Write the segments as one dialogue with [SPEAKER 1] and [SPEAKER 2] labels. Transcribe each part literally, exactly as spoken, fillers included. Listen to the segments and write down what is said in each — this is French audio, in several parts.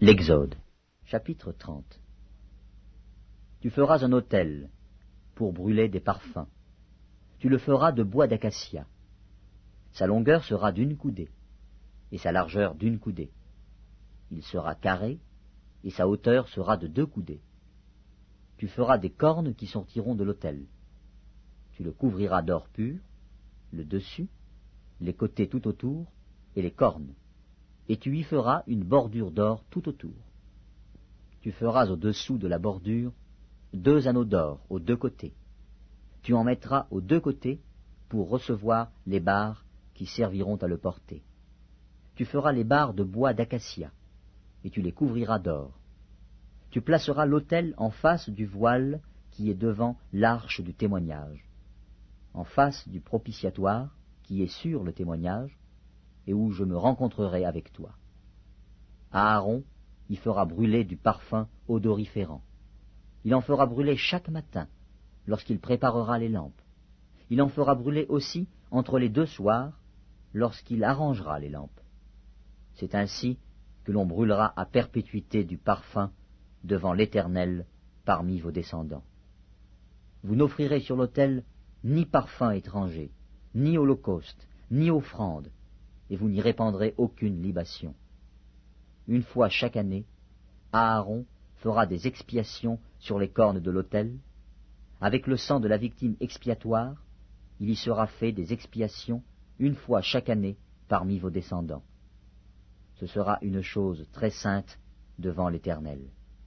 [SPEAKER 1] L'Exode, chapitre trente. Tu feras un autel pour brûler des parfums. Tu le feras de bois d'acacia. Sa longueur sera d'une coudée, et sa largeur d'une coudée. Il sera carré, et sa hauteur sera de deux coudées. Tu feras des cornes qui sortiront de l'autel. Tu le couvriras d'or pur, le dessus, les côtés tout autour, et les cornes, et tu y feras une bordure d'or tout autour. Tu feras au-dessous de la bordure deux anneaux d'or aux deux côtés. Tu en mettras aux deux côtés pour recevoir les barres qui serviront à le porter. Tu feras les barres de bois d'acacia, et tu les couvriras d'or. Tu placeras l'autel en face du voile qui est devant l'arche du témoignage, en face du propitiatoire qui est sur le témoignage, et où je me rencontrerai avec toi. Aaron y fera brûler du parfum odoriférant. Il en fera brûler chaque matin, lorsqu'il préparera les lampes. Il en fera brûler aussi entre les deux soirs, lorsqu'il arrangera les lampes. C'est ainsi que l'on brûlera à perpétuité du parfum devant l'Éternel parmi vos descendants. Vous n'offrirez sur l'autel ni parfum étranger, ni holocauste, ni offrande, et vous n'y répandrez aucune libation. Une fois chaque année, Aaron fera des expiations sur les cornes de l'autel. Avec le sang de la victime expiatoire, il y sera fait des expiations une fois chaque année parmi vos descendants. Ce sera une chose très sainte devant l'Éternel.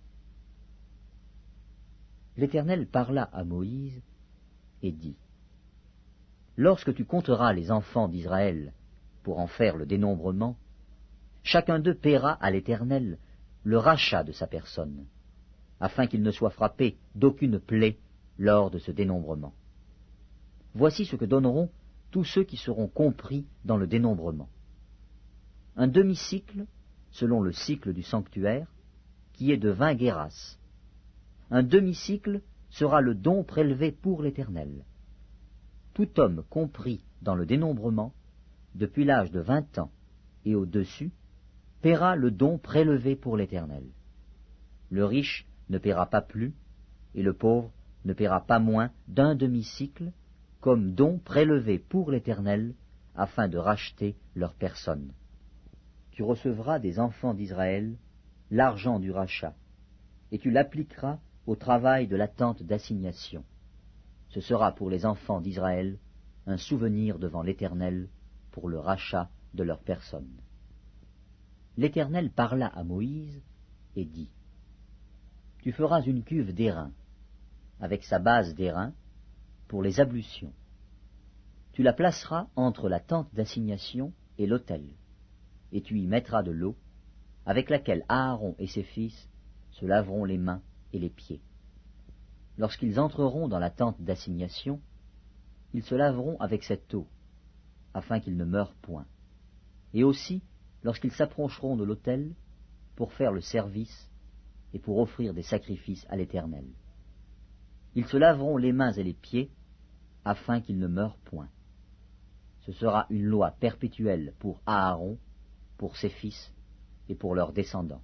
[SPEAKER 1] L'Éternel parla à Moïse et dit : Lorsque tu compteras les enfants d'Israël pour en faire le dénombrement, chacun d'eux paiera à l'Éternel le rachat de sa personne, afin qu'il ne soit frappé d'aucune plaie lors de ce dénombrement. Voici ce que donneront tous ceux qui seront compris dans le dénombrement. Un demi-cycle, selon le cycle du sanctuaire, qui est de vingt guéras. Un demi-cycle sera le don prélevé pour l'Éternel. Tout homme compris dans le dénombrement, depuis l'âge de vingt ans et au-dessus, paiera le don prélevé pour l'Éternel. Le riche ne paiera pas plus, et le pauvre ne paiera pas moins d'un demi-cycle, comme don prélevé pour l'Éternel, afin de racheter leur personne. Tu recevras des enfants d'Israël l'argent du rachat, et tu l'appliqueras au travail de la tente d'assignation. Ce sera pour les enfants d'Israël un souvenir devant l'Éternel pour le rachat de leur personne. L'Éternel parla à Moïse et dit : Tu feras une cuve d'airain, avec sa base d'airain, pour les ablutions. Tu la placeras entre la tente d'assignation et l'autel, et tu y mettras de l'eau, avec laquelle Aaron et ses fils se laveront les mains et les pieds. Lorsqu'ils entreront dans la tente d'assignation, ils se laveront avec cette eau, afin qu'ils ne meurent point. Et aussi, lorsqu'ils s'approcheront de l'autel, pour faire le service et pour offrir des sacrifices à l'Éternel. Ils se laveront les mains et les pieds, afin qu'ils ne meurent point. Ce sera une loi perpétuelle pour Aaron, pour ses fils et pour leurs descendants.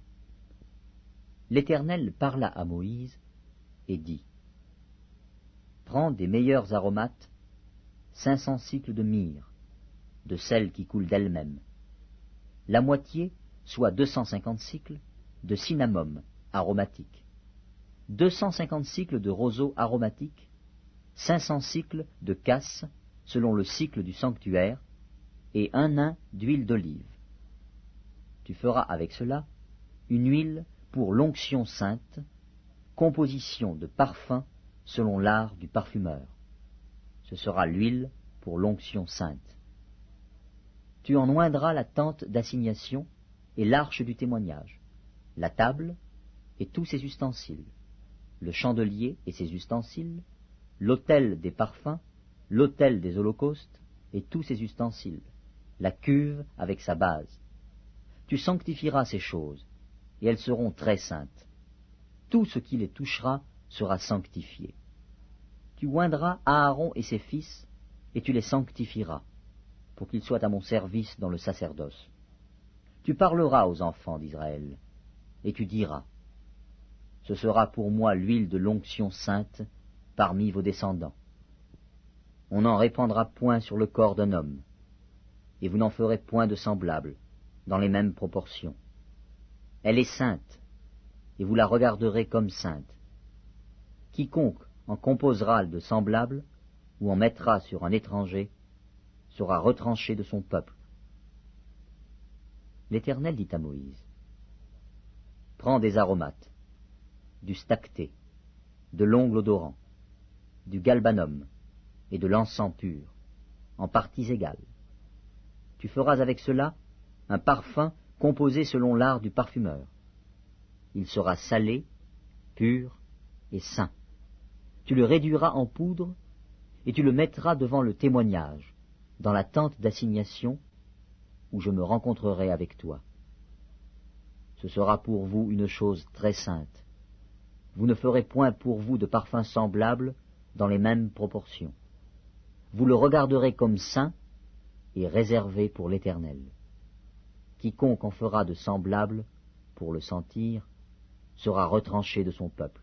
[SPEAKER 1] L'Éternel parla à Moïse et dit : Prends des meilleurs aromates, cinq cents cycles de myrrhe, de celle qui coule d'elle-même. La moitié, soit deux cent cinquante cycles, de cinnamome aromatique, deux cent cinquante cycles de roseau aromatique, cinq cents cycles de casse, selon le cycle du sanctuaire, et un nain d'huile d'olive. Tu feras avec cela une huile pour l'onction sainte, composition de parfum selon l'art du parfumeur. Ce sera l'huile pour l'onction sainte. Tu en oindras la tente d'assignation et l'arche du témoignage, la table et tous ses ustensiles, le chandelier et ses ustensiles, l'autel des parfums, l'autel des holocaustes et tous ses ustensiles, la cuve avec sa base. Tu sanctifieras ces choses, et elles seront très saintes. Tout ce qui les touchera sera sanctifié. Tu oindras Aaron et ses fils, et tu les sanctifieras, pour qu'ils soient à mon service dans le sacerdoce. Tu parleras aux enfants d'Israël. et tu diras, ce sera pour moi l'huile de l'onction sainte parmi vos descendants. On n'en répandra point sur le corps d'un homme, et vous n'en ferez point de semblable, dans les mêmes proportions. Elle est sainte, et vous la regarderez comme sainte. Quiconque en composera de semblable, ou en mettra sur un étranger, sera retranché de son peuple. L'Éternel dit à Moïse, prends des aromates, du stacté, de l'ongle odorant, du galbanum et de l'encens pur, en parties égales. Tu feras avec cela un parfum composé selon l'art du parfumeur. Il sera salé, pur et saint. Tu le réduiras en poudre et tu le mettras devant le témoignage, dans la tente d'assignation, où je me rencontrerai avec toi. Ce sera pour vous une chose très sainte. Vous ne ferez point pour vous de parfum semblable dans les mêmes proportions. Vous le regarderez comme saint et réservé pour l'Éternel. Quiconque en fera de semblable, pour le sentir, sera retranché de son peuple.